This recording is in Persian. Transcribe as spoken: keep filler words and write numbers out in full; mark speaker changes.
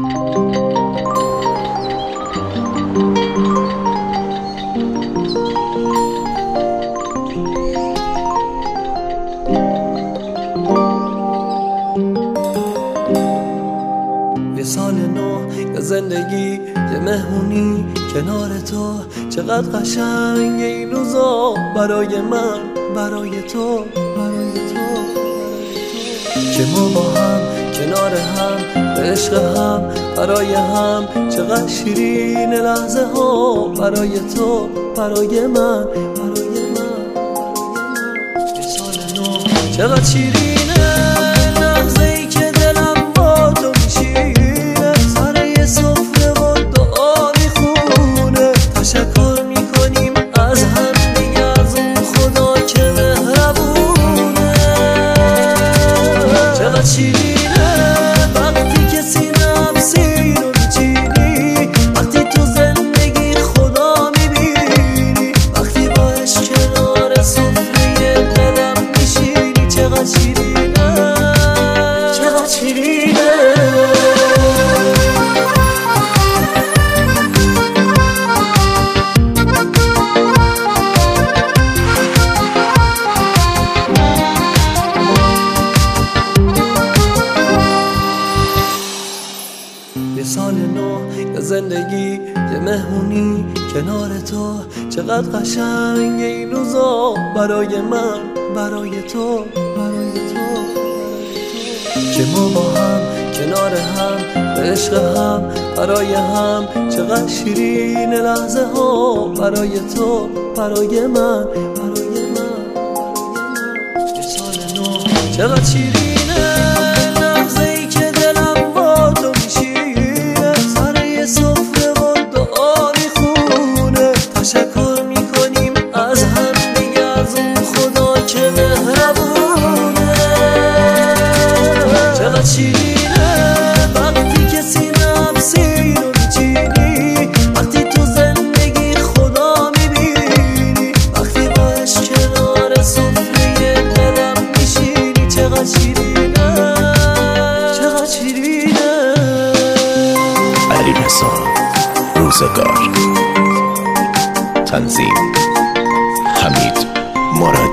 Speaker 1: یه سال نو، یه زندگی، یه مهمونی کنار تو، چقدر قشنگ این روزا برای من، برای تو، برای تو، که ما با هم کنار هم به عشق هم، برای هم چقدر شیرین لحظه ها، برای تو، برای من، برای من. یه سال نو چقدر شیرینه لحظه ای که دلم با تو میشینه، سر یه سفره و دعا میخونه، تشکر میکنیم از هم دیگه، از اون خدا که مهربونه. چقدر شیرینه وقتی که سینم سینو میچینی، وقتی تو زندگی خدا میبینی، وقتی با عشق کنار سفره دلم میشینی. چقدر شیرینه، چقدر شیرینه. یه سال نو، یه زندگی، یه مهمونی کنار تو، چقدر قشنگ این روزا برای من، برای تو، برای تو، که ما با هم کنار هم به عشق هم، برای هم چقدر شیرین لحظه ها، برای تو، برای من، برای من. یه سال نو چقدر شیرینه لحظه ای که دلم با تو میشینه، سر یه سفره و دعا میخونه، تشکر میکنیم از هم دیگه، از اون خدا که مهربونه. چقدر شیرینه وقتی که سینم سینو میچینی، وقتی تو زندگی خدا میبینی، وقتی با عشق کنار سفره دلم میشینی. چقدر شیرینه، چقدر شیرینه.
Speaker 2: علیرضا روزگار، تنظیم حمید مرادی.